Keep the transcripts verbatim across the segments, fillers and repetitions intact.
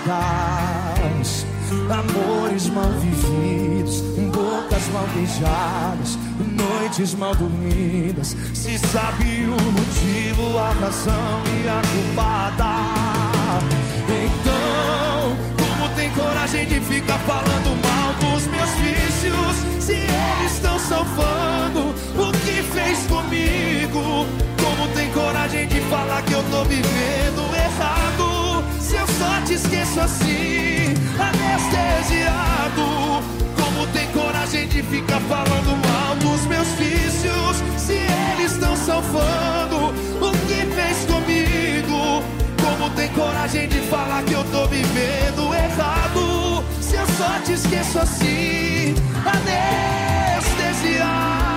variadas, amores mal vividos, bocas mal beijadas, noites mal dormidas. Se sabe o motivo, a razão e a culpada, então como tem coragem de ficar falando mal dos meus vícios, se eles estão salvando o que fez comigo? Como tem coragem de falar que eu tô vivendo errado, se eu só te esqueço assim, anestesiado? Como tem coragem de ficar falando mal dos meus vícios, se eles estão salvando o que fez comigo? Como tem coragem de falar que eu tô vivendo errado, se eu só te esqueço assim, anestesiado?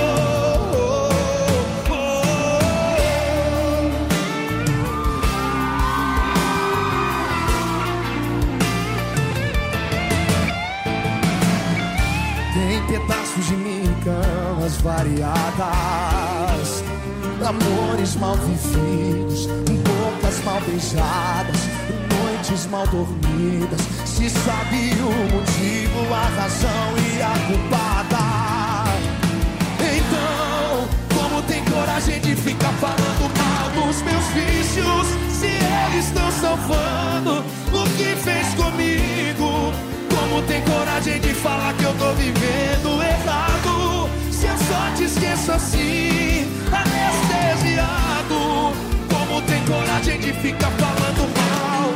Pedaços de mim, camas variadas, amores mal vividos, bocas mal beijadas, noites mal dormidas. Se sabe o motivo, a razão e a culpada, então como tem coragem de ficar falando mal dos meus vícios, se eles estão salvando o que fez comigo? Como tem coragem de falar que eu tô vivendo errado, se eu só te esqueço assim, anestesiado? Como tem coragem de ficar falando mal?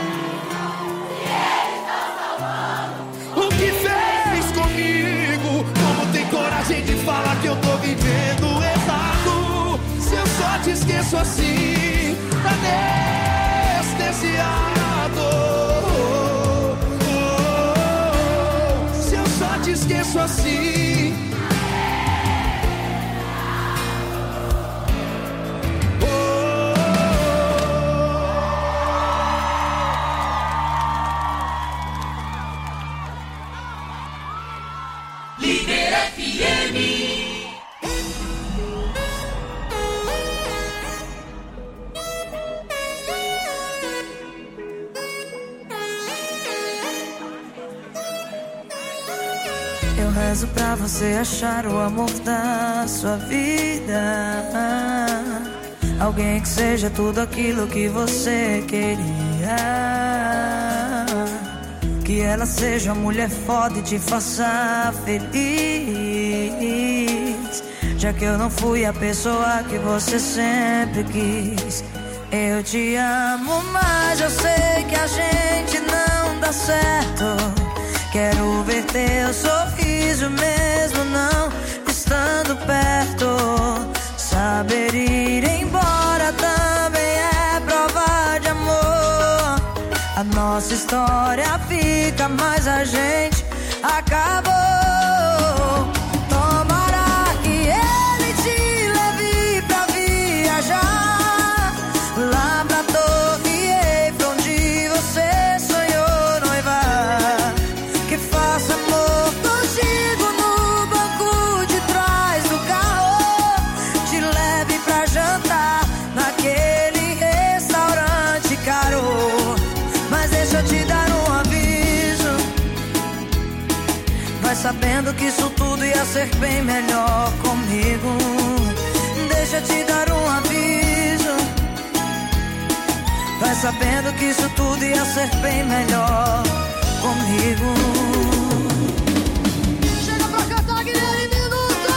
O que fez comigo? Como tem coragem de falar que eu tô vivendo errado, se eu só te esqueço assim, anestesiado? Te esqueço assim. Oh, Líder F M. Rezo pra você achar o amor da sua vida, alguém que seja tudo aquilo que você queria, que ela seja uma mulher foda e te faça feliz, já que eu não fui a pessoa que você sempre quis. Eu te amo, mas eu sei que a gente não dá certo. Quero ver teu sorriso mesmo não estando perto. Saber ir embora também é prova de amor. A nossa história fica, mas a gente acabou. Tomara que ele te leve pra viajar lá pra Torre Eiffel, onde você sonhou noivar. Que faça amor contigo no banco de trás do carro, te leve pra jantar naquele restaurante caro. Mas deixa eu te dar um aviso, vai sabendo que isso tudo ia ser bem melhor comigo. Deixa eu te dar um aviso, vai sabendo que isso tudo ia ser bem melhor comigo. Chega pra cantar, Guilherme Minuto!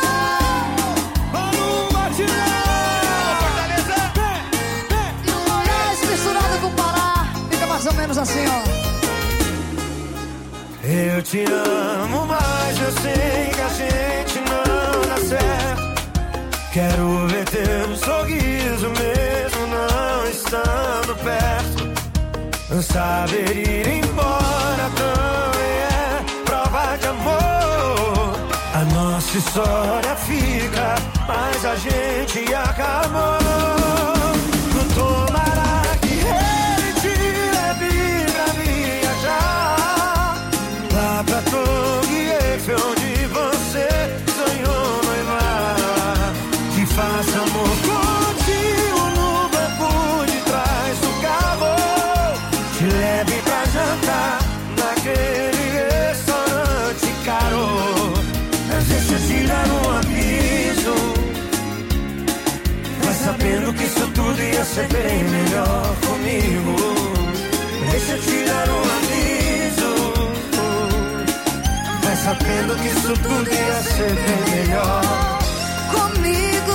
Vamos, Matilhão! Fortaleza! E o Nordeste misturado com o Pará, fica mais ou menos assim, ó. Eu te amo, mas eu sei que a gente não dá certo. Quero ver teu sorriso mesmo não estando perto. Saber ir embora também é prova de amor. A nossa história fica, mas a gente acabou. Tomara que ele te leve pra viajar lá pra Torre Eiffel, onde você sonhou noivar. Que faça amor contigo no banco de trás do carro, te leve tudo ia ser bem melhor comigo. Deixa eu te dar um aviso. Vai sabendo que isso tudo ia ser bem melhor comigo.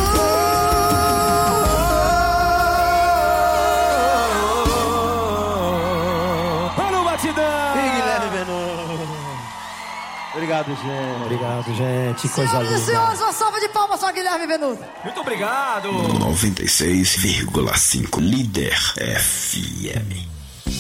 Para o batidão! Guilherme Benô. Obrigado, gente. Obrigado, gente. Coisa linda. Senhoras, uma salva de palmas para Guilherme Benô. Muito obrigado. noventa e seis vírgula cinco Líder F M.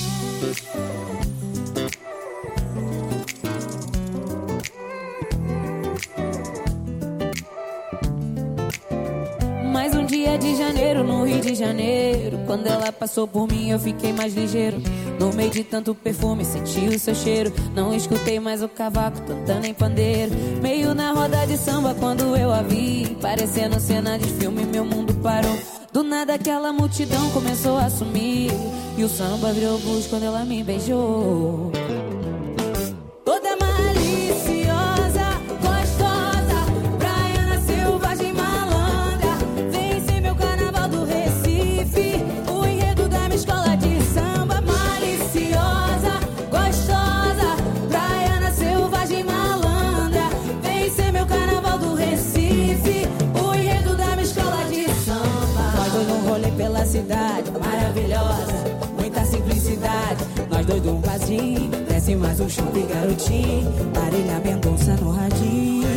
Mais um dia de janeiro no Rio de Janeiro. Quando ela passou por mim eu fiquei mais ligeiro. No meio de tanto perfume senti o seu cheiro. Não escutei mais o cavaco cantando em pandeiro. Meio na roda de samba quando eu a vi, parecendo cena de filme, meu mundo parou. Do nada aquela multidão começou a sumir e o samba virou blues quando ela me beijou. Toda maliciosa, gostosa, praiana, selvagem, malandra. Vem ser meu carnaval do Recife, o enredo da minha escola de samba. Maliciosa, gostosa, praiana, selvagem, malandra. Vem ser meu carnaval do Recife, o enredo da minha escola de samba. Nós dois um rolê pela cidade, maravilhosa, muita simplicidade. Nós dois de um barzinho, desce mais um chup garotinho, Marília Mendonça no radinho.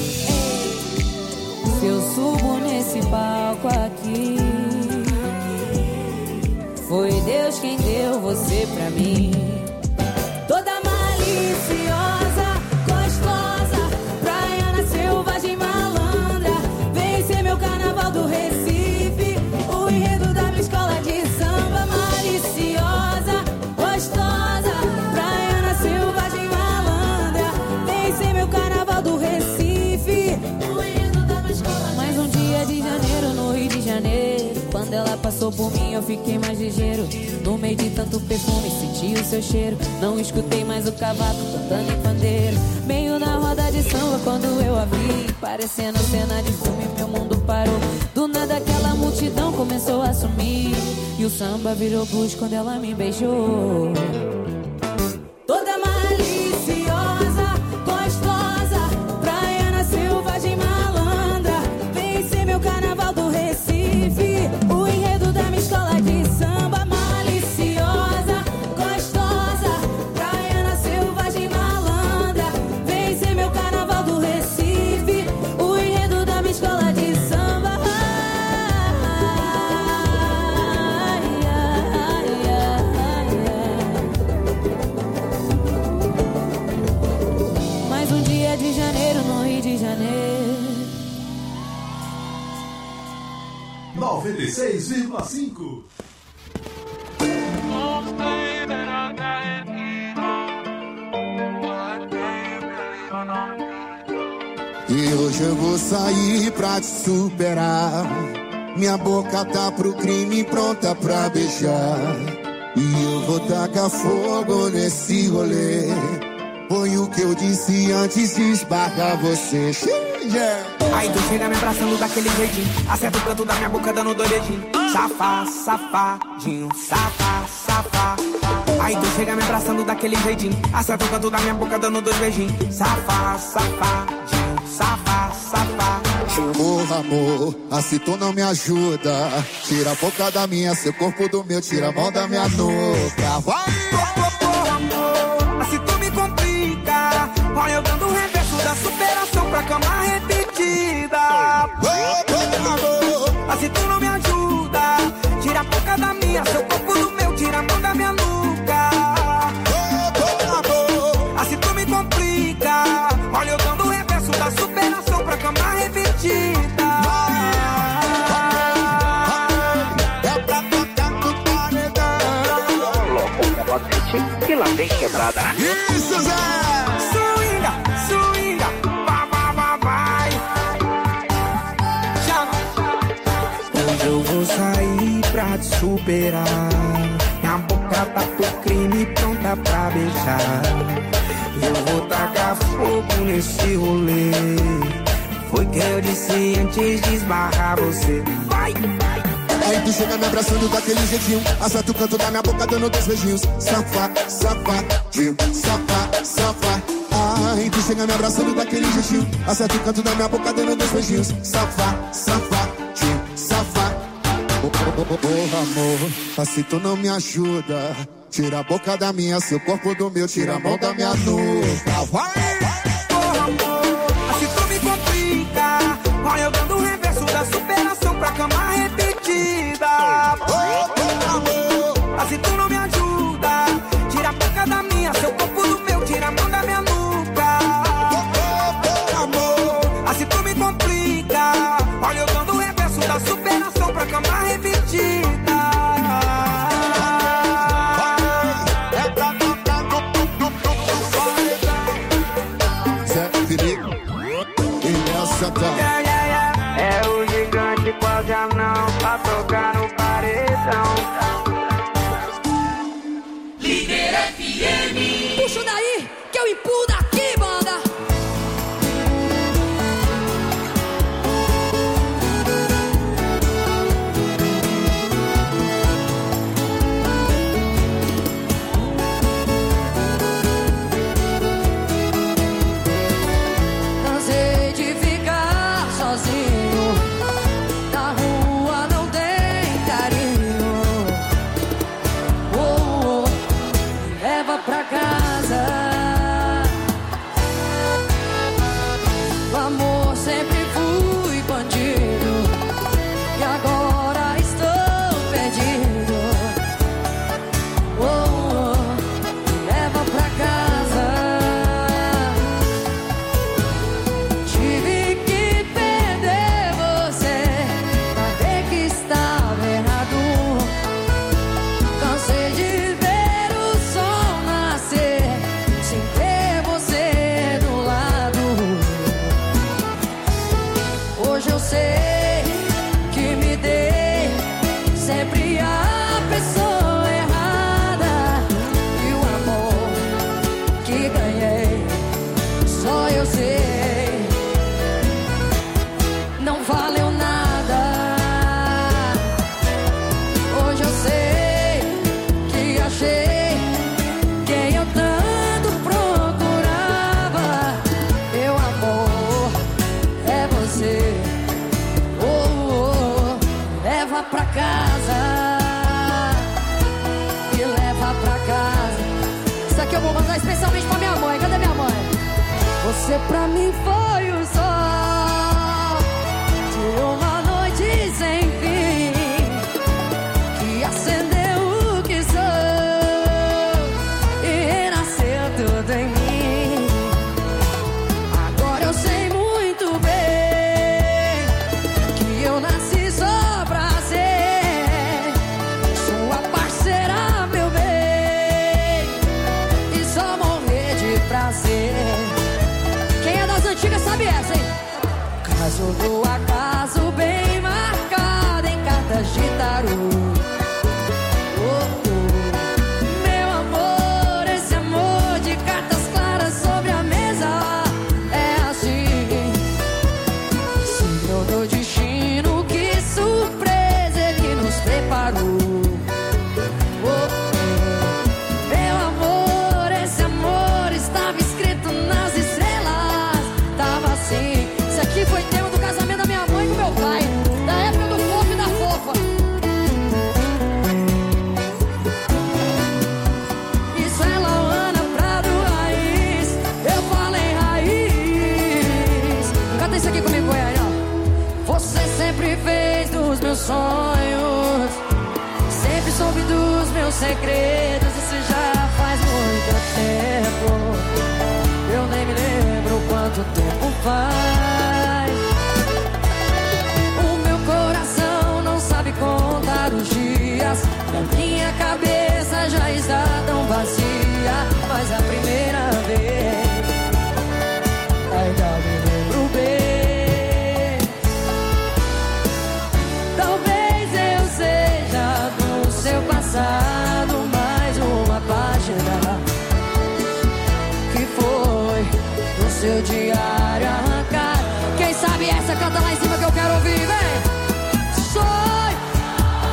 Se eu subo nesse palco aqui, foi Deus quem deu você pra mim. Toda maliciosa, gostosa, praiana, selvagem, malandra. Vem ser meu carnaval do Recife, o enredo da minha escola de samba. Maliciosa, gostosa, praiana, selvagem, malandra. Vem ser meu carnaval do Recife, o enredo da minha escola. Mais um dia de janeiro no Rio de Janeiro. Quando ela passou por mim eu fiquei mais ligeiro. No meio de tanto perfume senti o seu cheiro. Não escutei mais o cavaco cantando em pandeiro. Meio na roda de samba quando eu a vi, parecendo cena de filme, meu mundo parou. Do nada aquela multidão começou a sumir e o samba virou blues quando ela me beijou. Toda maliciosa, gostosa, praiana, selvagem, malandra. Vem ser meu carnaval do Recife, o enredo da minha escola de samba. Maliciosa, gostosa, praiana, selvagem, malandra. Vem ser meu carnaval do Recife, o enredo da minha escola de samba. Ai, ai, ai, ai, ai. Mais um dia de janeiro no Rio de Janeiro. noventa e seis vírgula cinco. E hoje eu vou sair pra te superar. Minha boca tá pro crime, pronta pra beijar. E eu vou tacar fogo nesse rolê. Foi o que eu disse antes de esbarrar você. Yeah. Aí tu chega me abraçando daquele jeitinho, acerta o canto da minha boca dando dois dedinhos. Safá, safadinho, safá, safá. Aí tu chega me abraçando daquele jeitinho, acerta o canto da minha boca dando dois beijinhos. Safá, safadinho, safá, safá. Porra, amor, assim tu não me ajuda. Tira a boca da minha, seu corpo do meu, tira a mão da minha nuca. Vai! Porra, amor, assim tu me complica. Olha eu dando o reverso da superação pra cama repetida. Porra, amor, assim tu não me ajuda. Tira a boca da minha, seu corpo do meu, tira a mão da minha nuca. porra, amor, assim tu me complica. Olha eu dando o reverso da superação pra cama repetida. é pra tocar no paredão. Louco, que lá vem quebrada. Isso, Zé! Swinga, swinga, vai, vai, vai, vai. Hoje eu vou sair pra te superar. Minha boca tá pro crime, pronta pra beijar. Eu vou tacar fogo nesse rolê. Foi que eu disse antes de esbarrar você. Vai! Aí tu chega me abraçando daquele jeitinho, acerta o canto da minha boca dando dois beijinhos. Safa, safadinho, safa, safa. Aí tu chega me abraçando daquele jeitinho, acerta o canto da minha boca dando dois beijinhos. Safa, safadinho, safa. Oh, oh, oh, oh, amor, assim tu não me ajuda. Tira a boca da minha, seu corpo do meu, tira a mão da minha nuca. Vai! Oh, amor, assim tu me complica. Olha eu dando o reverso da superação pra cama repetida. Oh, oh, amor, assim tu não me ajuda. Tira a boca da minha, seu corpo do meu, tira a mão da minha nuca. Oh, oh, amor, assim tu me complica. Olha eu dando o reverso da superação pra cama repetida. Yeah, yeah, yeah. É o gigante quase anão pra tocar no paredão. Líder F M. Puxa daí que eu empurro daqui, banda. Pra casa, o amor sempre fui bandido e agora estou perdido. Oh, oh, leva pra casa. Tive que perder você pra ver que estava errado. Cansei de ver o sol sem ter você do lado. Hoje eu sei que me dei sempre a pessoa errada. E o amor que ganhei, só eu sei, não valeu nada. Hoje eu sei que achei quem eu tanto procurava. Meu amor, é você. Oh, oh, leva pra casa. Me leva pra casa. Isso aqui eu vou mandar especialmente pra minha mãe. Cadê minha mãe? Você pra mim foi o sol de uma noite sem fim, que acendeu o que sou e renasceu tudo em mim. Agora eu sei muito bem que eu nasci só pra ser sua parceira, meu bem, e só morrer de prazer. Quem é das antigas sabe essa, hein? Caso do acaso bem marcado em cartas de tarô. Oh, oh. Meu amor, esse amor de cartas claras sobre a mesa é assim. Signo do destino, que surpresa ele nos preparou. Oh, oh. Meu amor, esse amor estava escrito nas estrelas. Tava assim. Isso aqui foi tema do casamento da minha mãe e do meu pai, da época do fofo e da fofa. Isso é Lauana Prado Raiz. Eu falei raiz. Canta isso aqui comigo, Goiânia. Você sempre fez dos meus sonhos, sempre soube dos meus segredos. Isso já faz muito tempo, eu nem me lembro quanto tempo faz. O meu coração não sabe contar os dias, a minha cabeça já está tão vazia. Mas a primeira vez ainda me lembro bem. Talvez eu seja do seu passado mais uma página que foi do seu diário arrancar. Quem sabe essa, canta lá em cima que eu quero ouvir, vem. Sonho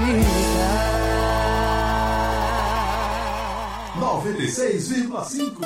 me ligar. noventa e seis vírgula cinco.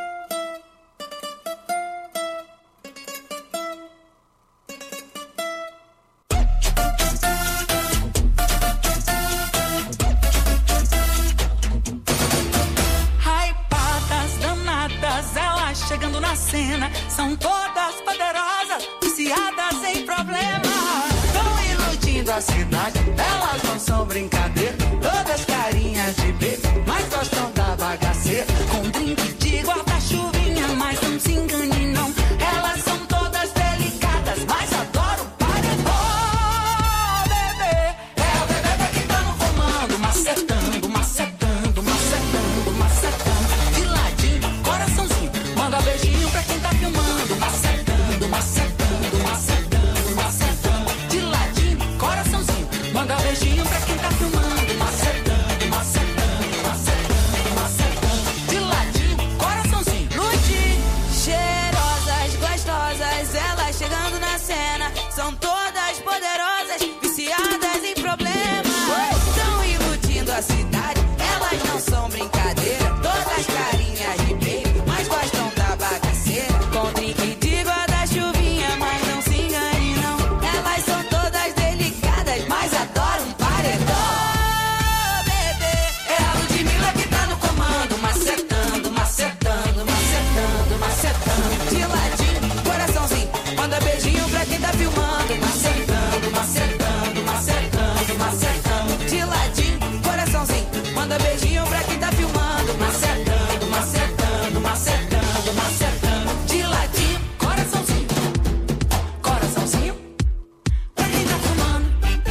Chegando na cena, são todas poderosas, viciadas em problemas. Tão iludindo a cidade, elas não são brincadeira. Todas carinhas de bebê, mas gostam da bagaceira. Com drink de guarda-chuvinha, mas não se engane não. Elas são todas delicadas, mas adoram paredão. Oh, bebê, é o bebê que tá no comando, macetando, macetando, macetando, macetando. De ladinho, coraçãozinho. Manda beijinho pra quem tá filmando. Macetando, macetando, macetando, macetando. De ladinho, coraçãozinho. Manda beijinho pra quem tá filmando. Macetando, macetando, macetando, macetando. De ladinho, coraçãozinho. Lute, cheirosas, gostosas, elas chegando na cena. São todas poderosas, viciadas em problemas. Estão iludindo a cidade, elas não são brincadeira. Todas carinhas de baby, mas gostam da bagaceira. Com drink de guarda-chuvinha, mas não se engane não. Elas são todas delicadas, mas adoram paredão. Oh, bebê, é a Ludmilla que tá no comando. Macetando, macetando, macetando, macetando. De ladinho, coraçãozinho. Manda beijinho pra quem tá filmando. Macetando, macetando, macetando, macetando. De ladinho, coraçãozinho. Manda beijinho pra quem tá filmando. Macetando, macetando, macetando, macetando. De ladinho, coraçãozinho. Coraçãozinho pra quem tá filmando.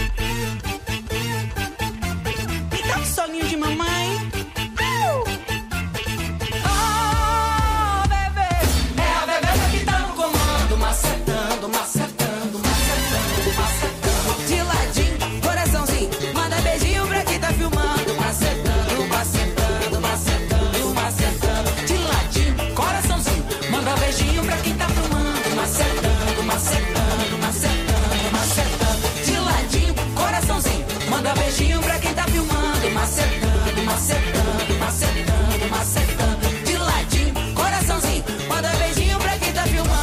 E dá um soninho de mamãe. Oh, bebê, é a bebê que tá no comando. Macetando, macetando, macetando, macetando. De ladinho, coraçãozinho. Manda beijinho pra quem tá filmando. Macetando, macetando, macetando, macetando. De ladinho, coraçãozinho. Manda beijinho pra quem tá filmando. Macetando, macetando, macetando, macetando. De ladinho, coraçãozinho. Manda beijinho pra quem tá filmando. Macetando, macetando, macetando, macetando. De ladinho, coraçãozinho. Manda beijinho pra quem tá filmando.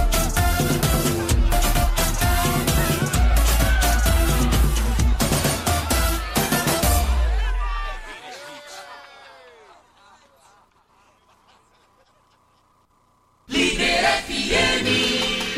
Líder F M.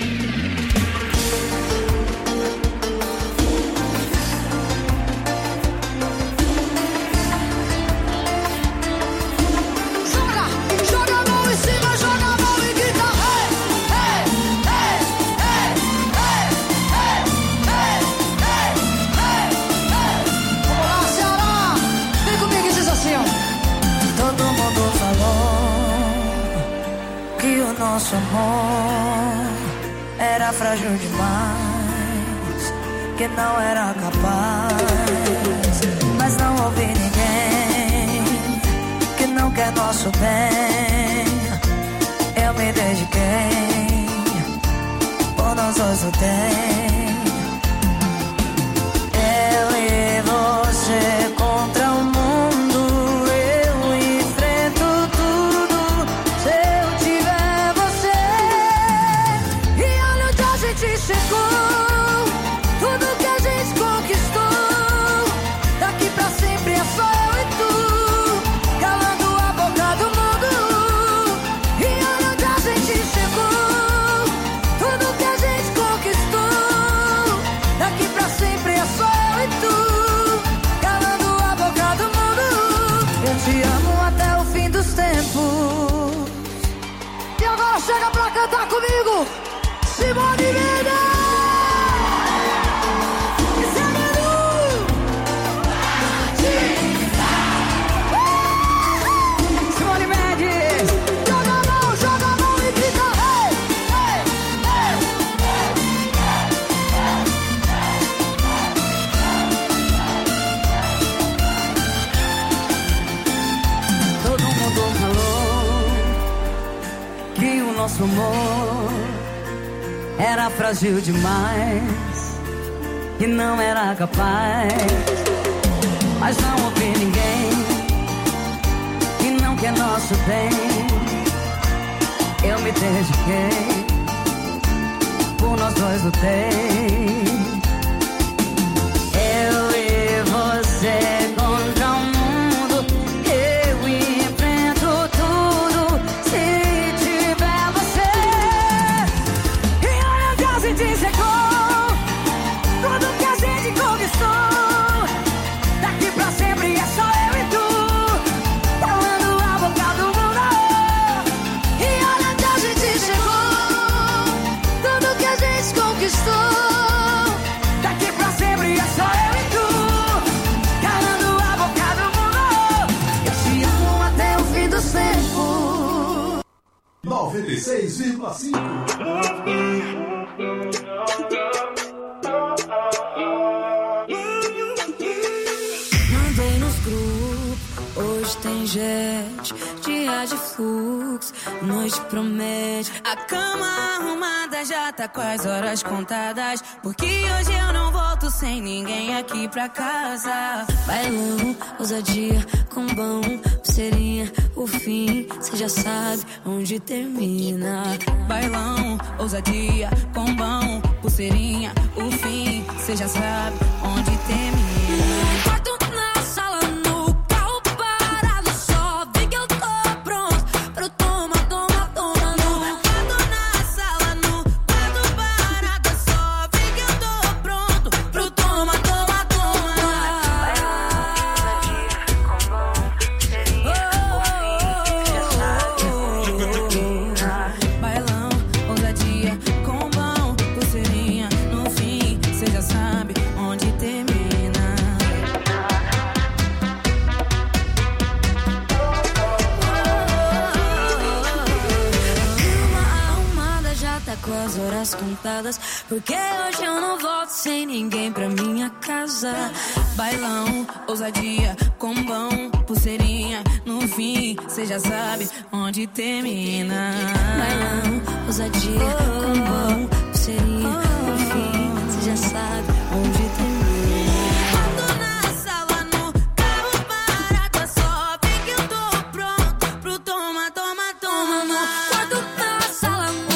Joga, joga a mão em cima, joga a mão e grita. Hey, hey, hey, hey, hey, hey, hey, hey, hey. Vamos lá, Ceará. Vem comigo e diz assim, ó. Todo mundo falou que o nosso amor era frágil demais, que não era capaz. Mas não houve ninguém que não quer nosso bem. Eu me dediquei, por nós dois lutei. Eu e você contra o mundo. Eu enfrento tudo se eu tiver você. E olha onde a gente chegou, tudo que a gente conquistou. Daqui pra sempre é só eu e tu, calando a boca do mundo. E olha onde a gente chegou, tudo que a gente conquistou. Daqui pra sempre é só eu e tu, calando a boca do mundo. Eu te amo até o fim dos tempos. E agora chega pra cantar comigo, Simone Mendes. Simone Mendes. Joga a mão, joga a mão e grita. Hey, hey, hey, Todo mundo falou que o nosso amor era frágil demais, que não era capaz. mas não ouvi ninguém que não quer nosso bem. Eu me dediquei, por nós dois lutei. Eu e você contra o mundo, eu enfrento tudo se tiver você. E olha onde a gente chegou, tudo que a gente conquistou. Daqui pra sempre é só eu e tu, calando a boca do mundo. E olha onde a gente chegou, tudo que a gente conquistou. Daqui pra sempre é só eu e tu, calando a boca do mundo. Eu te amo até o fim dos tempos. noventa e seis vírgula cinco. Mandei nos grupos, hoje tem jet, dia de fluxo, noite promete. A cama arrumada já tá com as horas contadas, porque hoje eu não volto sem ninguém aqui pra casa. Bailão, ousadia, combão, pulseirinha, o fim, cê já sabe onde termina. Bailão, ousadia, combão, pulseirinha, o fim, cê já sabe onde termina. Quarto na sala, no carro parado, só vê que eu tô pronto pro toma, toma, toma. No quarto na sala, no quarto parado, só vê que eu tô pronto pro toma, toma, toma. Bailão, ousadia, combão, pulseirinha, no fim, cê já sabe onde termina. Com as horas contadas, porque hoje eu não volto sem ninguém pra minha casa. Bailão, ousadia, combão, pulseirinha, no fim, cê já sabe onde termina. Bailão, ousadia, combão, pulseirinha, no fim, cê já sabe onde termina. Quando na sala, no carro parado, só vê que eu tô pronto pro toma, toma, toma. No quarto na sala, no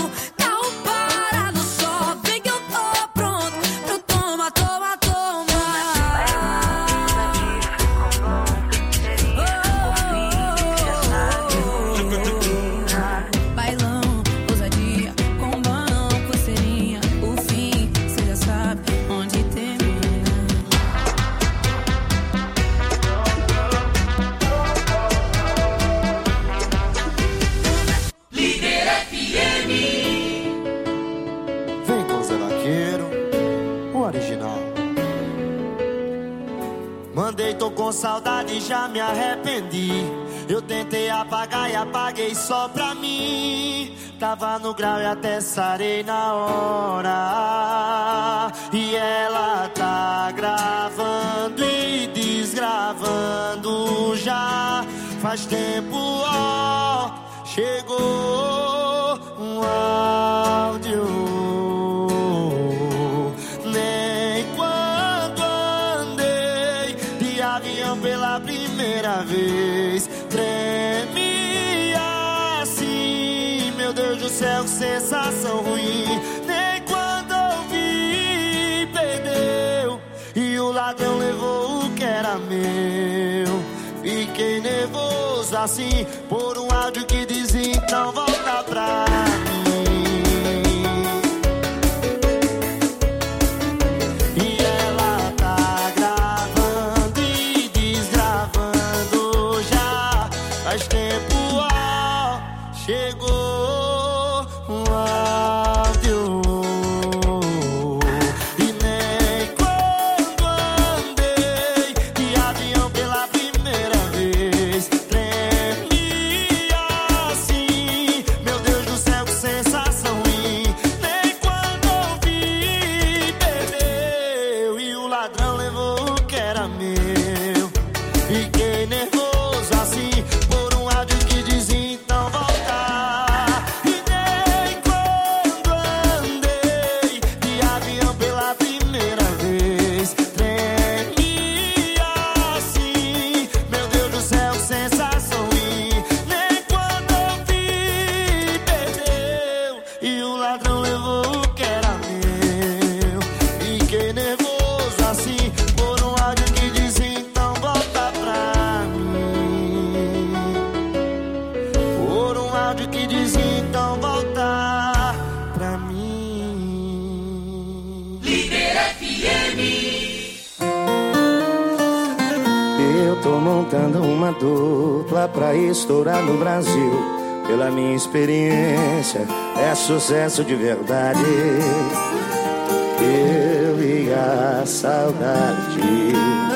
Tô com saudade e já me arrependi. Eu tentei apagar e apaguei só pra mim. Tava no grau e até sarei na hora. E ela tá gravando e desgravando já. Faz tempo, ó, chegou um áudio. Pela primeira vez, treme assim. Meu Deus do céu, que sensação ruim. Nem quando ouvi, perdeu. E o ladrão levou o que era meu. Fiquei nervoso assim, por um áudio que dizia então volta pra mim. Faz tempo, ó, chegou um áudio. E nem quando andei de avião pela primeira vez, tremia assim. Meu Deus do céu, que tô montando uma dupla pra estourar no Brasil. Pela minha experiência, é sucesso de verdade. Eu e a saudade.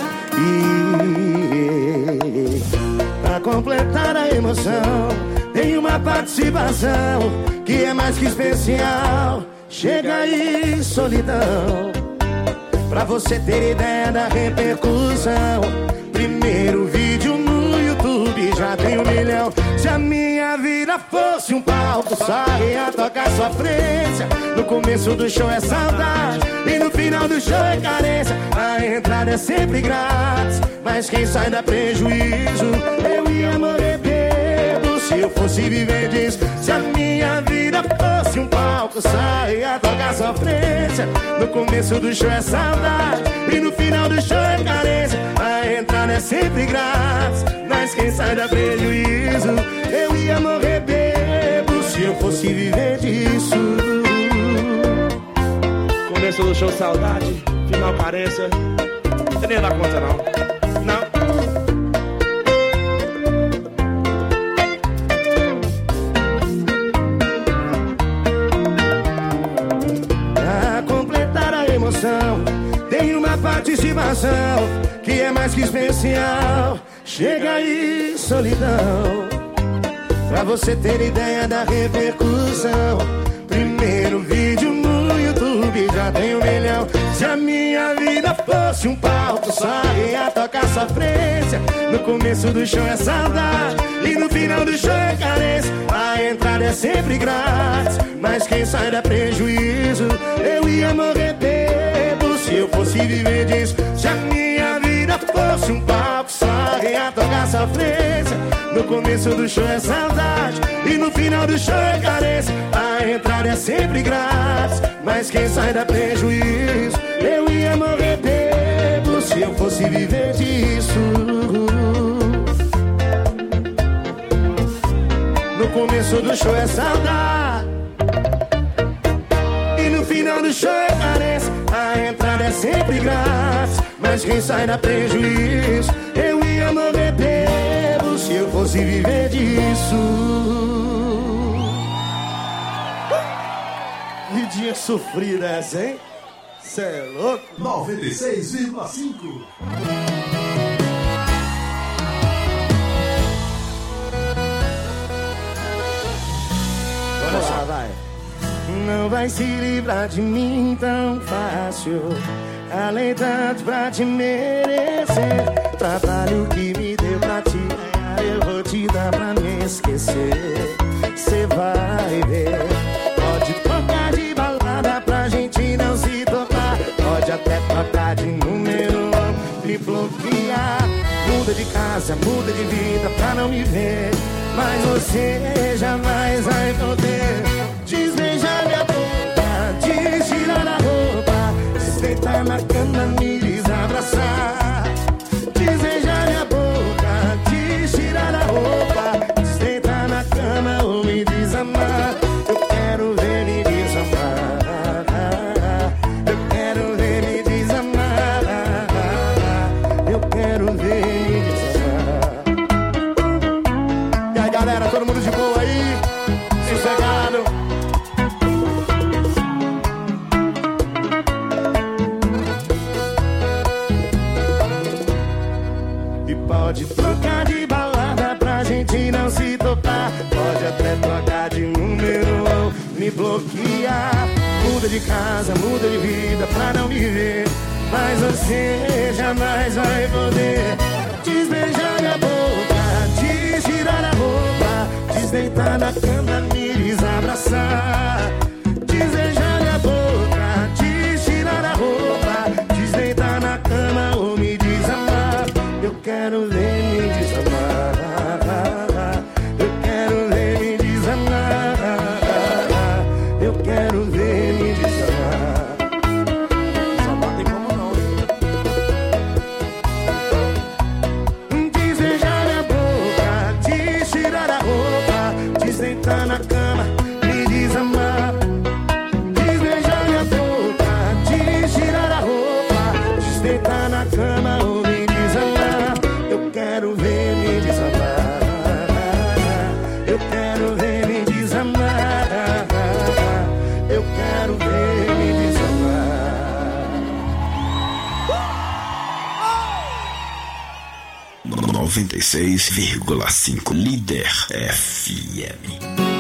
E pra completar a emoção, tem uma participação que é mais que especial. Chega aí, solidão, pra você ter ideia da repercussão. Primeiro vídeo no YouTube já tem um milhão. Se a minha vida fosse um palco, só ia tocar sofrência. No começo do show é saudade e no final do show é carência. A entrada é sempre grátis, mas quem sai dá prejuízo. Eu ia morrer bêbado se eu fosse viver disso. Se a minha vida fosse um palco, só ia tocar sofrência. No começo do show é saudade e no final do show é carência. A entrada é sempre grátis, mas quem sai dá prejuízo. Eu ia morrer bêbado se eu fosse viver disso. Começo do show saudade, final carência. Você nem dá conta não. Não. Pra completar a emoção, tem uma participação que é mais que especial. Chega aí, solidão, pra você ter ideia da repercussão. Primeiro vídeo no YouTube já tem um milhão. Se a minha vida fosse um palco, só ia tocar sofrência. No começo do show é saudade e no final do show é carência. A entrada é sempre grátis, mas quem sai dá prejuízo. Eu ia morrer bêbado se eu fosse viver disso. Se a minha vida fosse um palco, só ia tocar sofrência. No começo do show é saudade e no final do show é carência. A entrada é sempre grátis, mas quem sai dá prejuízo. Eu ia morrer bêbado se eu fosse viver disso. No começo do show é saudade e no final do show é carência. A entrada é sempre grátis, mas quem sai dá prejuízo. Eu ia morrer bêbado se eu fosse viver disso. Vidinha sofrida essa, hein? Cê é louco? noventa e seis vírgula cinco. Olha só, vai. Não vai se livrar de mim tão fácil. Além tanto pra te merecer. Trabalho que me deu pra te ganhar, eu vou te dar pra me esquecer. Cê vai ver. Pode trocar de balada pra gente não se tocar. Pode até trocar de número, me bloquear. Muda de casa, muda de vida pra não me ver. Mas você jamais vai poder desbeijar minha boca, tirar a roupa, deitar na cama, me desabraçar. Desejar minha boca, tirar a roupa, deitar na cama ou me desamar. Eu quero ver me desamar. Eu quero ver me desamar. Eu quero ver me desamar. E aí, galera, todo mundo de boa aí? Sossegado? Pode trocar de balada pra gente não se topar. Pode até trocar de número, me bloquear. Muda de casa, muda de vida pra não me ver. Mas você jamais vai poder desbeijar minha boca, tirar a roupa, desdeitar na cama, me desabraçar. Desejar minha boca, tirar a roupa, desdeitar na cama ou me desamar. Eu quero ver me desamar. Eu quero ver me desamar. Eu quero ver me desamar. Só batem como não. Desejar minha boca, tirar a roupa, desdeitar na cama, me desamar. Desejar minha boca, tirar a roupa, desdeitar na cama ou me desamar. Eu quero noventa e seis vírgula cinco Líder F M.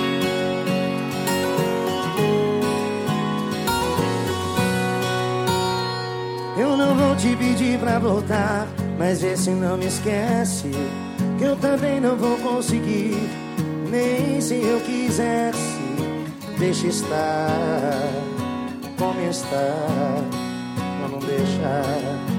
Eu não vou te pedir pra voltar, mas vê se não me esquece, que eu também não vou conseguir, nem se eu quisesse. Deixa estar como está, pra não deixar.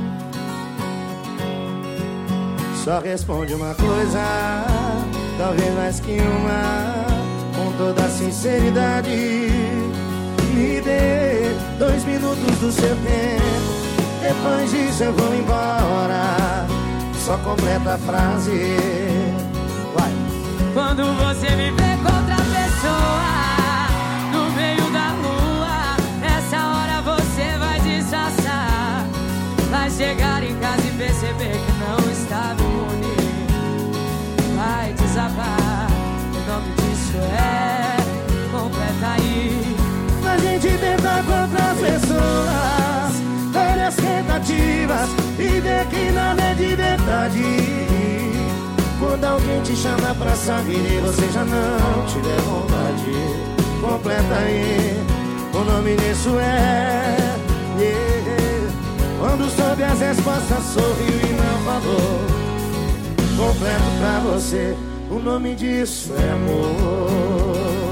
Só responde uma coisa, talvez mais que uma, com toda sinceridade. Me dê dois minutos do seu tempo, depois disso eu vou embora. Só completa a frase. Vai. Quando você me vê com outra pessoa no meio da rua, nessa hora você vai disfarçar, vai chegar em casa e perceber que não estava imune, vai desabar. O nome disso é completa aí. A gente tenta com outras pessoas, várias tentativas, e vê que nada é de verdade. Quando alguém te chama pra sair e você já não tiver vontade, completa aí. O nome disso é yeah. Quando soube as respostas sorriu e não falou, completo pra você. O nome disso é amor.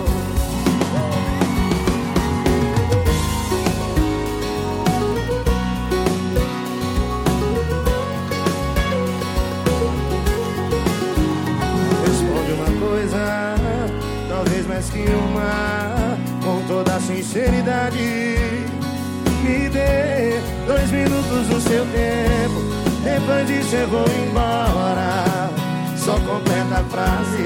Talvez mais que uma, com toda a sinceridade. Me dê dois minutos do seu tempo, depois disso eu vou embora. Só completa a frase.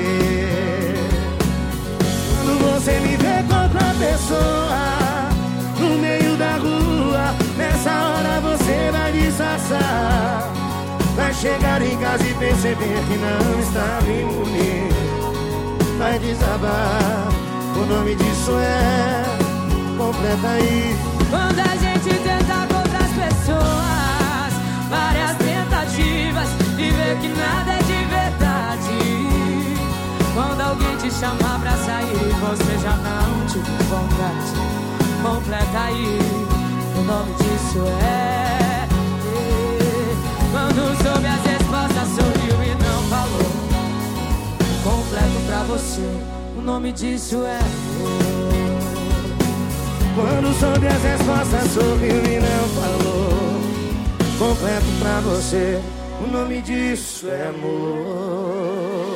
Quando você me vê com outra pessoa no meio da rua, nessa hora você vai disfarçar, vai chegar em casa e perceber que não estava imune, vai desabar. O nome disso é completa aí. Quando a gente tenta com outras pessoas, várias tentativas, e vê que nada é de verdade. Quando alguém te chamar pra sair e você já não tiver vontade, completa aí. O nome disso é quando soube as respostas sorriu e não falou, completo pra você. O nome disso é amor. Quando soube as respostas sorriu e não falou, completo pra você. O nome disso é amor.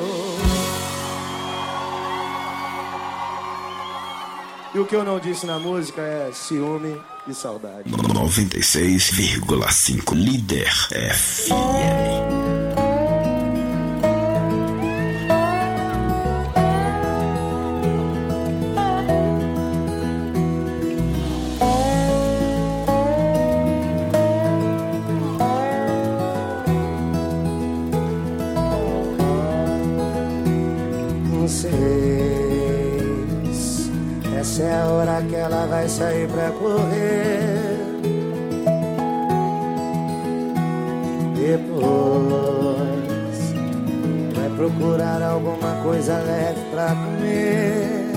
E o que eu não disse na música é ciúme e saudade. noventa e seis vírgula cinco Líder F M. Essa é a hora que ela vai sair pra correr. Depois vai procurar alguma coisa leve pra comer.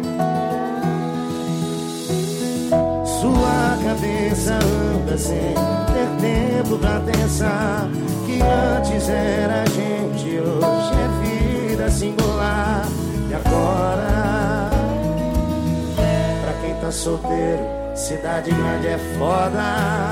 Sua cabeça anda sem ter tempo pra pensar que antes era gente, hoje é vida singular. E agora, pra quem tá solteiro, cidade grande é foda.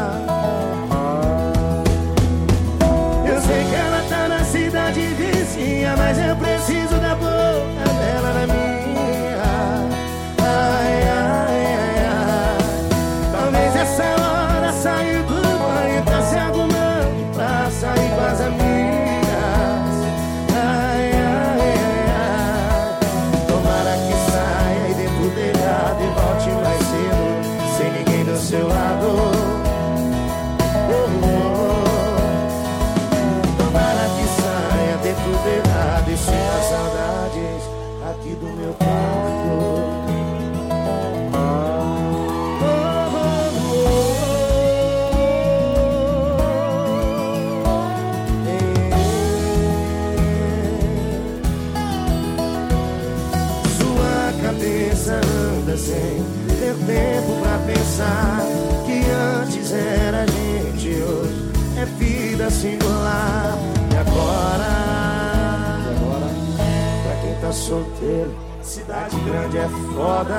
Eu sei que ela tá na cidade vizinha, mas eu preciso da boca dela na minha. Ai, ai, ai, ai. Talvez essa hora saiu do banho, tá se arrumando pra sair com as amigas. Ai, ai, ai, ai. Tomara que saia e dê tudo errado e volte mais cedo, sem ninguém do seu lado. singular. E agora? E agora? Pra quem tá solteiro, cidade grande é foda.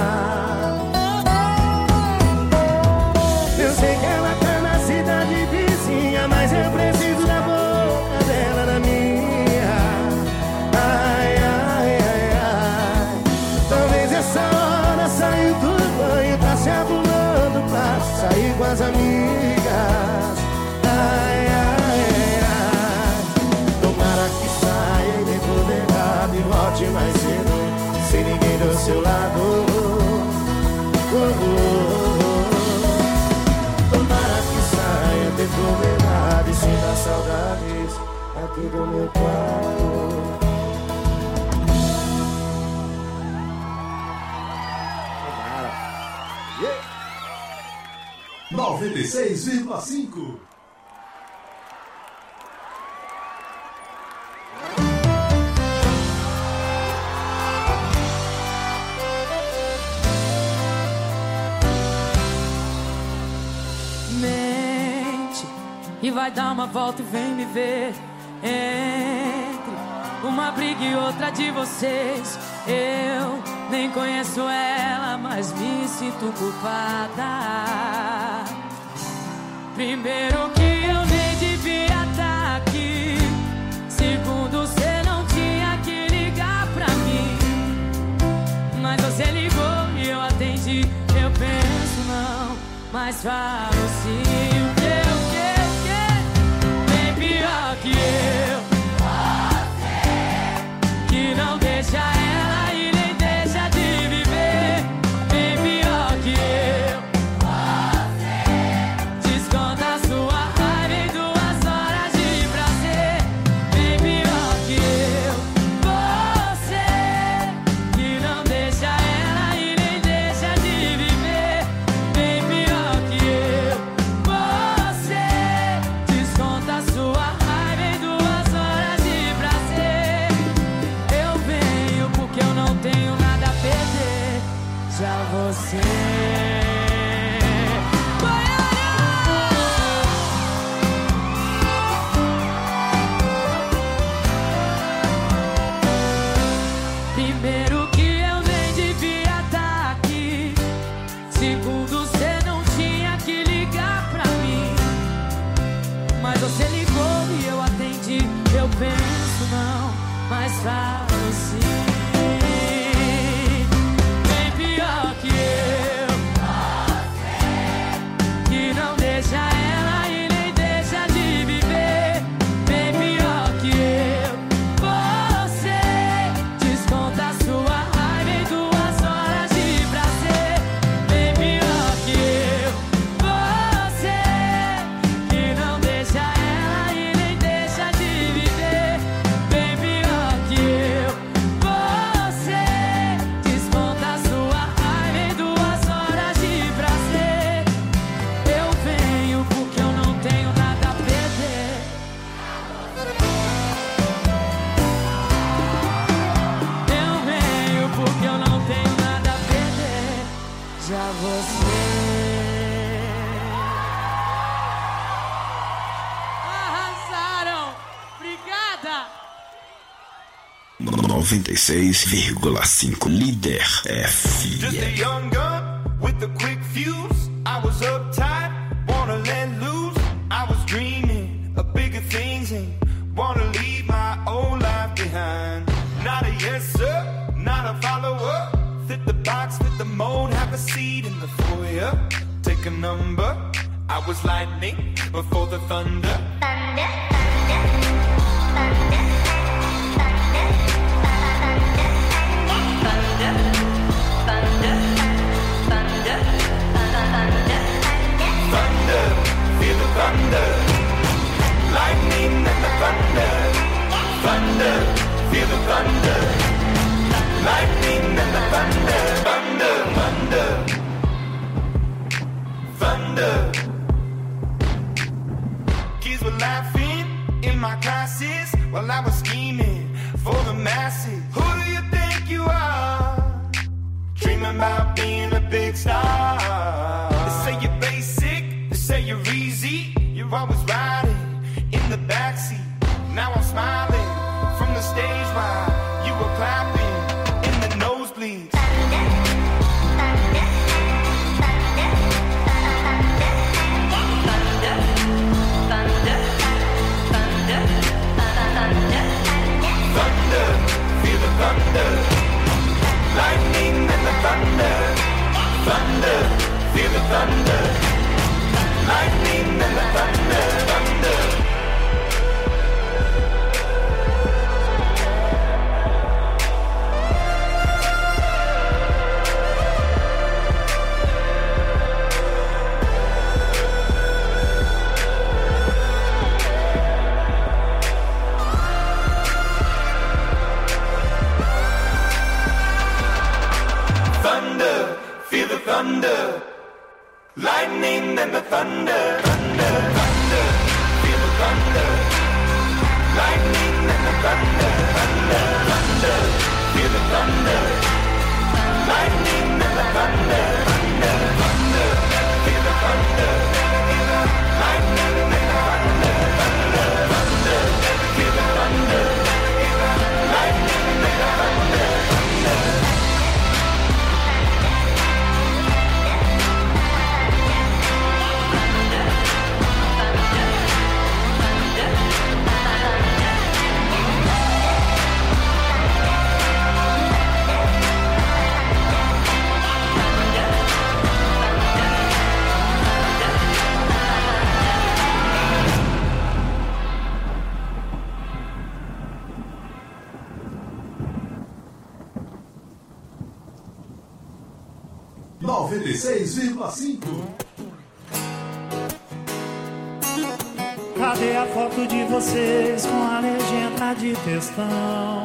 Eu sei que ela tá na cidade vizinha, mas eu preciso da boca dela na minha. Ai, ai, ai, ai. Talvez essa hora saiu do banho, tá se arrumando pra sair com as amigas. Ai, ai, ai. Tomara que saia e depois errado e volte mais cedo, sem ninguém do seu lado. Oh, oh, oh. Tomara que saia depois errado e sinta saudades aqui do meu quarto. noventa e seis vírgula cinco. Mente e vai dar uma volta e vem me ver. Entre uma briga e outra de vocês, eu nem conheço ela, mas me sinto culpada. Primeiro que eu nem devia estar aqui. Segundo, você não tinha que ligar pra mim, mas você ligou e eu atendi. Eu penso não, mas falo sim. O que, o que, o que? Bem pior que eu. Que não deixa ela e nem deixa de viver. Bem pior que eu. Desconta a sua raiva em duas horas de prazer. Bem pior que eu. Você que não deixa ela e nem deixa de viver. Bem pior que eu. Você desconta a sua raiva em duas horas de prazer. Eu venho porque eu não tenho nada a perder. Já você. Primeiro que eu nem devia estar aqui. Segundo, você não tinha que ligar pra mim, mas você ligou e eu atendi. Eu penso não, mas falo sim. Bem pior que eu. Que não deixa ela e nem deixa de viver. Bem pior que eu. Você desconta a sua raiva em duas horas de prazer. Bem pior que eu. Você que não deixa ela e nem deixa de viver. Bem pior que eu. Você desconta a sua raiva em duas horas de prazer. Eu venho porque eu não tenho nada a perder. Eu venho porque eu não tenho nada a perder. Já você. Arrasaram! Obrigada! noventa e seis vírgula cinco Líder F Just a M. young gun with a quick fuse. I was uptight, wanna let loose. I was dreaming of bigger things and wanna leave my old life behind. Not a yes sir, not a follower. Fit the box, fit the mold, have a seat in the foyer. Take a number. I was lightning before the thunder. Thunder, thunder, thunder. Thunder, thunder, thunder, thunder, thunder, feel the thunder, lightning and the thunder, thunder, feel the thunder, lightning and the thunder, thunder, thunder, thunder. Kids were laughing in my classes while I was scheming for the masses. Who do you think you are? Dreaming about being a big star. They say you're basic, they say you're easy. You're always riding in the backseat. Now I'm smiling from the stage while you were clapping in the nosebleeds. Thunder, feel the thunder. Lightning and the thunder. Thunder, feel the thunder. Lightning and the thunder. Thunder. Feel the thunder, lightning and the thunder, thunder, thunder. Feel the thunder, lightning and the thunder, thunder, thunder. Feel the thunder, lightning and the thunder, thunder, thunder. Feel the thunder, lightning and the thunder, thunder, thunder. Feel the thunder, lightning and the thunder, thunder. noventa e seis vírgula cinco. Cadê a foto de vocês com a legenda de textão?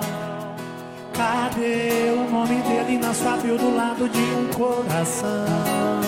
Cadê o nome dele na sua bio do lado de um coração?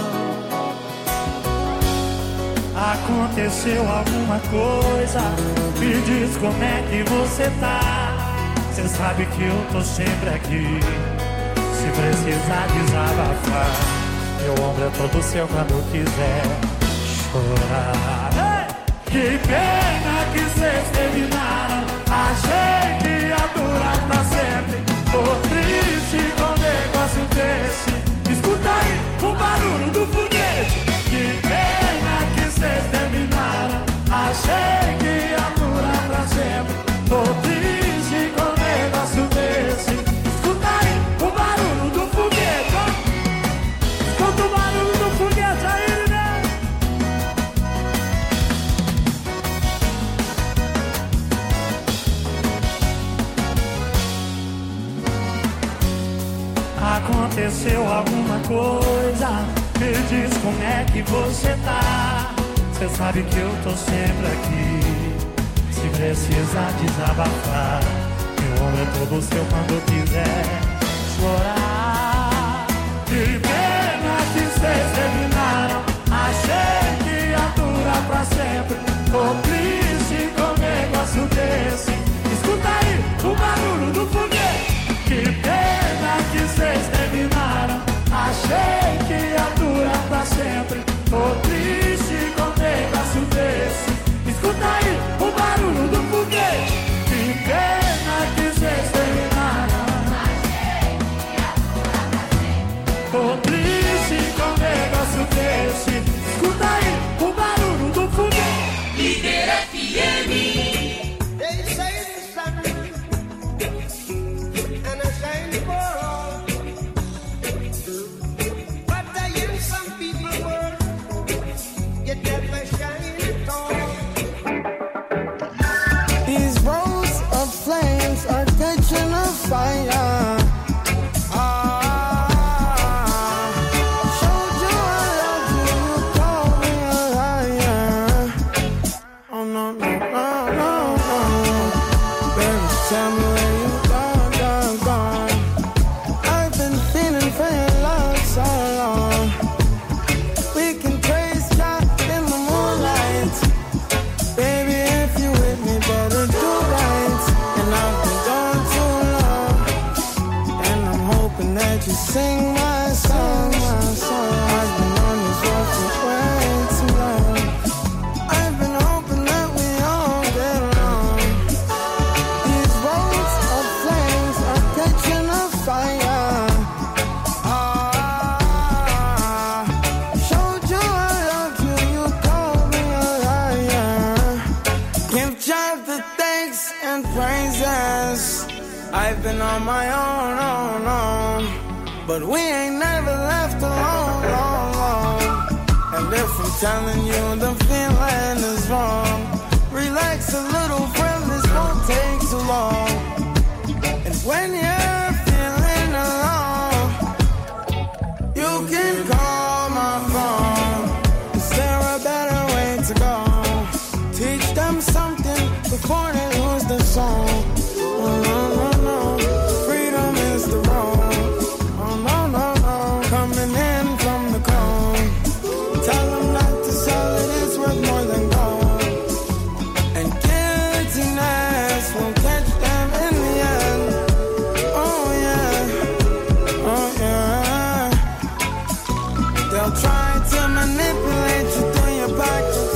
Aconteceu alguma coisa? Me diz como é que você tá. Cê sabe que eu tô sempre aqui, se precisar desabafar. Meu ombro é todo seu quando quiser chorar. Hey! Que pena que vocês terminaram. Achei que ia durar pra sempre. Tô triste com um negócio desse. Escuta aí o barulho do foguete. Que pena que vocês terminaram. Achei que ia durar pra sempre. Tô triste com um negócio desse. Escuta aí o barulho do foguete. Escuta o barulho do foguete aí, né? Aconteceu alguma coisa? Me diz como é que você tá. Cê sabe que eu tô sempre aqui, se precisar desabafar. Meu ombro é todo seu quando quiser chorar. Que pena que vocês terminaram. Achei que ia durar pra sempre. Tô triste com um negócio desse. Escuta aí o barulho do foguete. Que pena que vocês terminaram. Achei que ia durar pra sempre. Tô triste com um negócio desse. Escuta aí o barulho do foguete. Que pena que vocês terminaram. Achei que ia durar pra sempre. Tô triste com um negócio desse. Escuta aí o barulho do foguete. Líder F M. Fire. Ah, showed you I love you, you call me a liar. Oh no, no, no, no, no. Baby, tell me where you gone, gone, gone. I've been feeling for your love so long. We can trace back in the moonlight. Baby, if you with me, better do right. And I've been gone too that you sing my song, my song. I've been on this road for way too long. I've been hoping that we all get deserve the thanks and praises. I've been on my own, own, own, but we ain't never left alone, long, long. And if I'm telling you the feeling is wrong, relax a little, friend, this won't take too long. And when you're feeling alone, you can call my phone. Is there a better way to go? Teach them something before they lose the song. Oh, no, no, no, freedom is the road. Oh, no, no, no, coming in from the cold. Tell them not to sell it, it's worth more than gold. And guiltiness will catch them in the end. Oh, yeah, oh, yeah. They'll try to manipulate you through your pockets.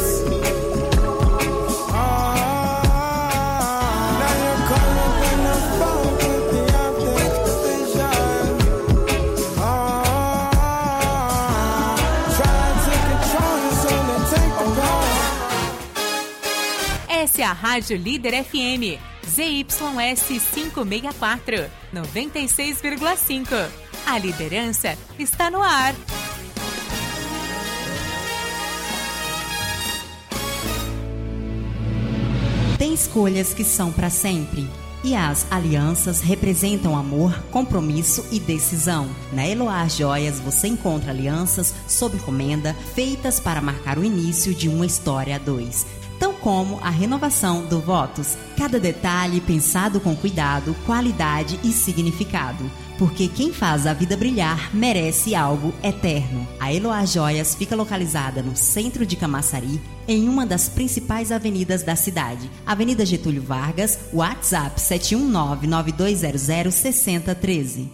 Essa é a Rádio Líder F M, Z Y S quinhentos e sessenta e quatro, noventa e seis vírgula cinco. A liderança está no ar. Tem escolhas que são para sempre. E as alianças representam amor, compromisso e decisão. Na Eloá Joias você encontra alianças sob encomenda feitas para marcar o início de uma história a dois. Tão como a renovação do Votos. Cada detalhe pensado com cuidado, qualidade e significado. Porque quem faz a vida brilhar merece algo eterno. A Eloá Joias fica localizada no centro de Camaçari, em uma das principais avenidas da cidade. Avenida Getúlio Vargas, WhatsApp sete um nove, nove dois zero zero, seis zero um três.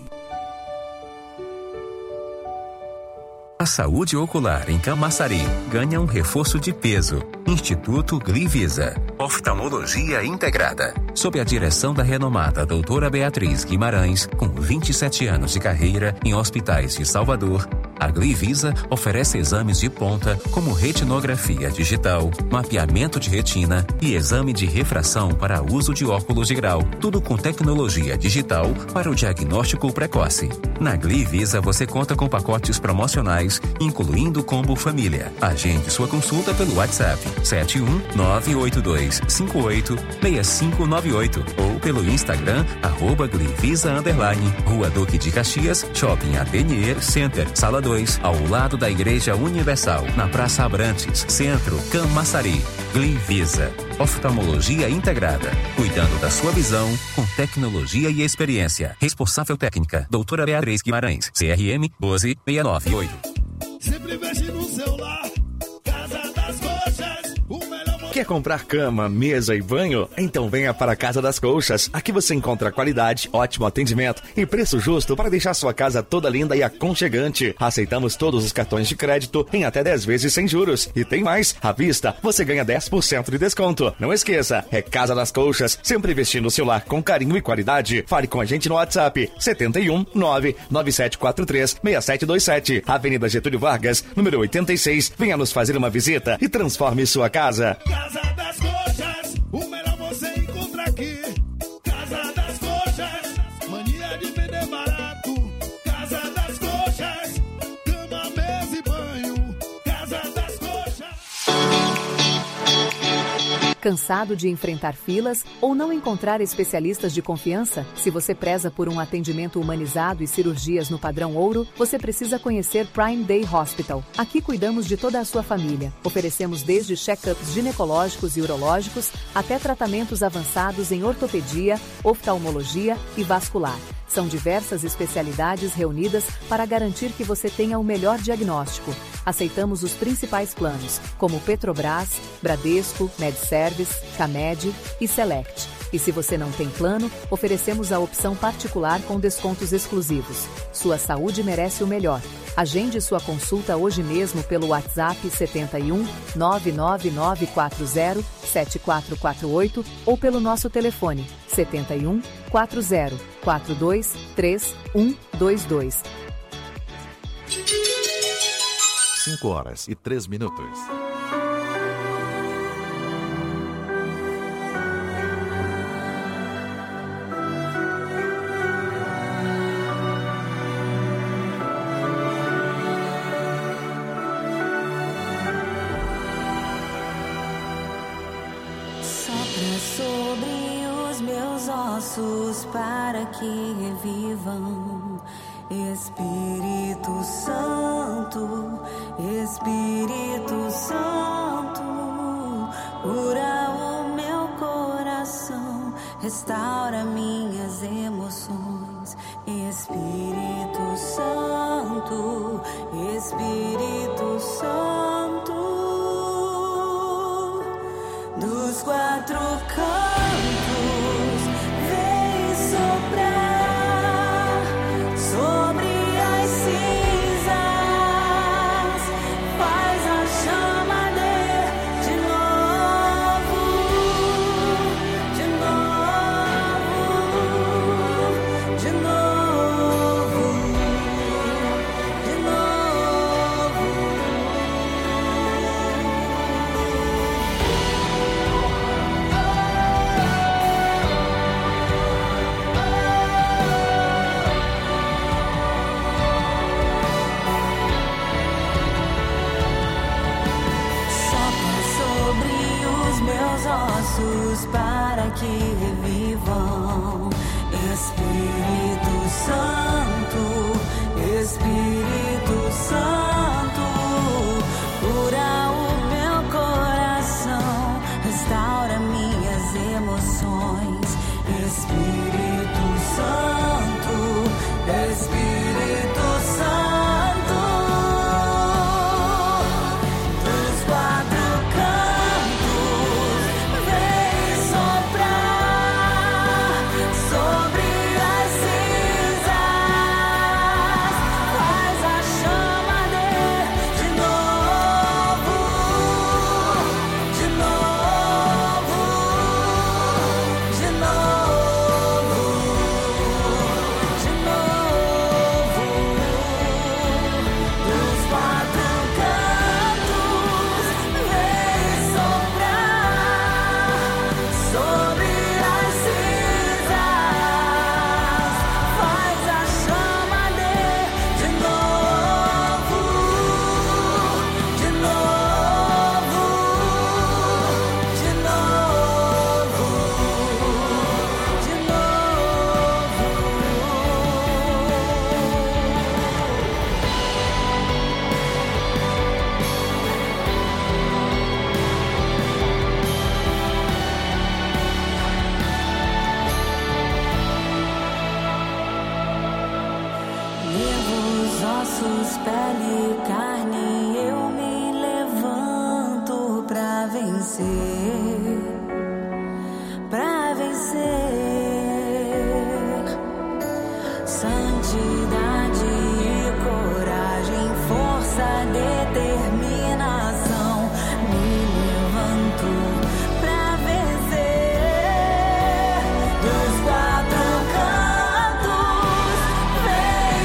A saúde ocular em Camaçari ganha um reforço de peso. Instituto Glivisa. Oftalmologia integrada. Sob a direção da renomada doutora Beatriz Guimarães, com vinte e sete anos de carreira em hospitais de Salvador, a Glivisa oferece exames de ponta como retinografia digital, mapeamento de retina e exame de refração para uso de óculos de grau. Tudo com tecnologia digital para o diagnóstico precoce. Na Glivisa você conta com pacotes promocionais, incluindo combo família. Agende sua consulta pelo WhatsApp sete um nove oito dois cinco oito seis cinco nove oito ou pelo Instagram arroba Glivisa underline, Rua Duque de Caxias, Shopping Atelier Center, Sala dois, ao lado da Igreja Universal, na Praça Abrantes, Centro, Camaçari. Glivisa. Oftalmologia integrada. Cuidando da sua visão com tecnologia e experiência. Responsável técnica, doutora Beatriz Guimarães. C R M um dois seis nove oito. Sempre investe no celular. Casa das Coxas. O melhor. Quer comprar cama, mesa e banho? Então venha para a Casa das Colchas. Aqui você encontra qualidade, ótimo atendimento e preço justo para deixar sua casa toda linda e aconchegante. Aceitamos todos os cartões de crédito em até dez vezes sem juros. E tem mais, à vista você ganha dez por cento de desconto. Não esqueça, é Casa das Colchas, sempre investindo o seu lar com carinho e qualidade. Fale com a gente no WhatsApp sete um nove nove sete quatro três seis sete dois sete. Avenida Getúlio Vargas, número oitenta e seis. Venha nos fazer uma visita e transforme sua casa. Casa das Coxas, o melhor você encontra aqui. Casa das Coxas, mania de vender barato. Casa das Coxas, cama, mesa e banho. Casa das Coxas. Cansado de enfrentar filas ou não encontrar especialistas de confiança? Se você preza por um atendimento humanizado e cirurgias no padrão ouro, você precisa conhecer Prime Day Hospital. Aqui cuidamos de toda a sua família. Oferecemos desde check-ups ginecológicos e urológicos até tratamentos avançados em ortopedia, oftalmologia e vascular. São diversas especialidades reunidas para garantir que você tenha o melhor diagnóstico. Aceitamos os principais planos, como Petrobras, Bradesco, MedService, Camed e Select. E se você não tem plano, oferecemos a opção particular com descontos exclusivos. Sua saúde merece o melhor. Agende sua consulta hoje mesmo pelo WhatsApp sete um nove nove nove quatro zero sete quatro quatro oito ou pelo nosso telefone sete um quatro zero quatro dois três um dois dois. cinco horas e três minutos. sobre os meus ossos para que revivam. Espírito Santo, Espírito Santo, cura o meu coração, restaura minhas emoções. Espírito Santo, Espírito Santo, dos quatro cantos, vem soprar sobre as cinzas, faz a chama arder de novo, de novo, de novo, de novo. Sopra sobre os meus ossos para que revivam. Espírito Santo, Espírito Santo, cura o meu coração, restaura minhas emoções. Espírito Santo, Espírito Santo, dos quatro cantos, vem soprar sobre as cinzas, faz a chama arder de novo, de novo, de novo, de novo, dos quatro cantos, vem soprar sobre as cinzas, faz a chama arder de novo, de novo, de novo, de Nervos, ossos, pele, carne, eu me levanto pra vencer, pra vencer. Santidade e coragem, força, determinação, me levanto pra vencer. Dos quatro cantos, vem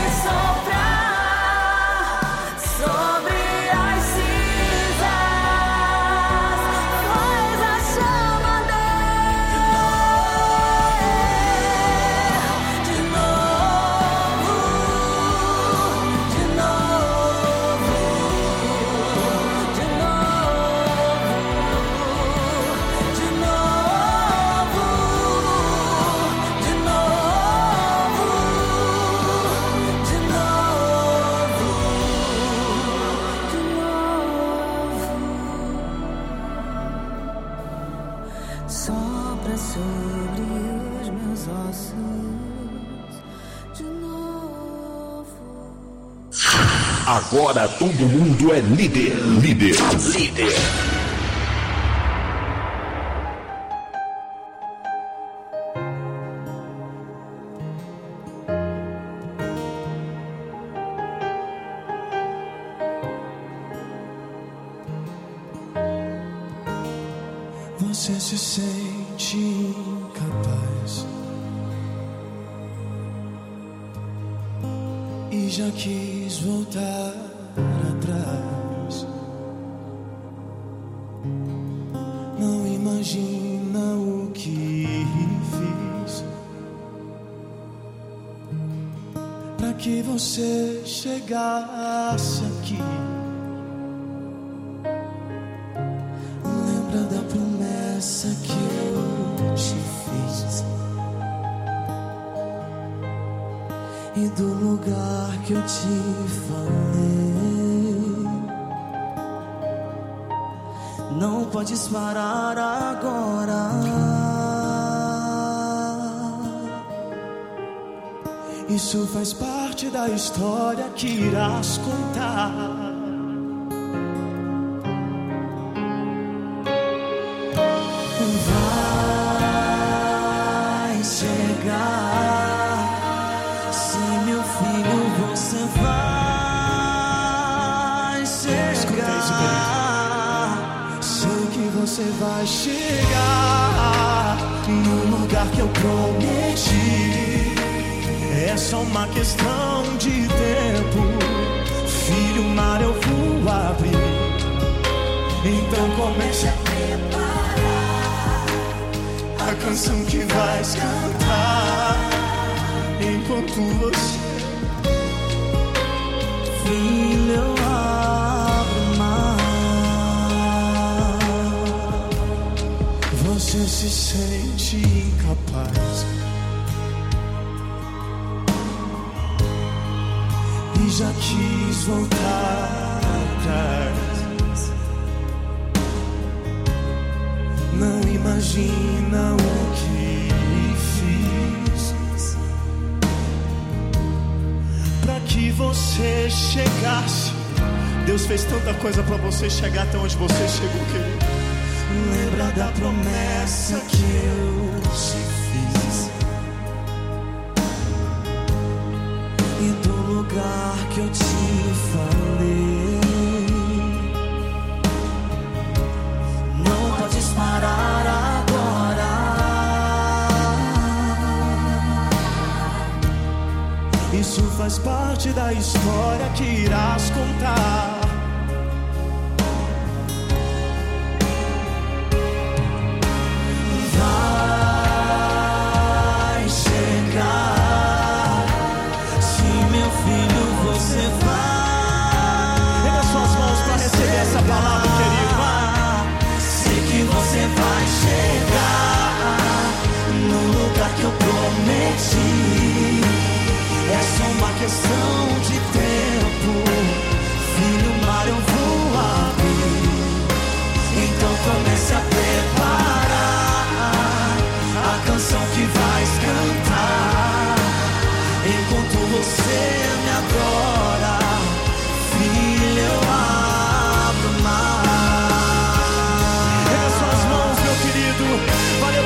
soprar sobre as cinzas, faz a chama arder de novo, de novo, de novo, de novo, de novo, de novo, de novo. Sopra sobre os meus ossos de novo. Agora todo mundo é líder. Líder. Líder. Você se sente incapaz e já quis voltar atrás. Não imagina o que fiz pra que você chegasse aqui. Lembra da promessa que eu e do lugar que eu te falei. Não podes parar agora. Isso faz parte da história que irás contar. Vai chegar, sim, meu filho, você vai chegar. Sei que você vai chegar no lugar que eu prometi. É só uma questão de tempo. Filho, o mar eu vou abrir. Então comece a preparar a canção que vais cantar enquanto você, filho, eu abro o mar. Você se sente incapaz e já quis voltar atrás. Não imagina o que fiz pra que você chegasse. Deus fez tanta coisa pra você chegar até onde você chegou, querido. Lembra da promessa que eu te fiz e do lugar que eu te falei. Não podes parar agora. Isso faz parte da história que irás contar.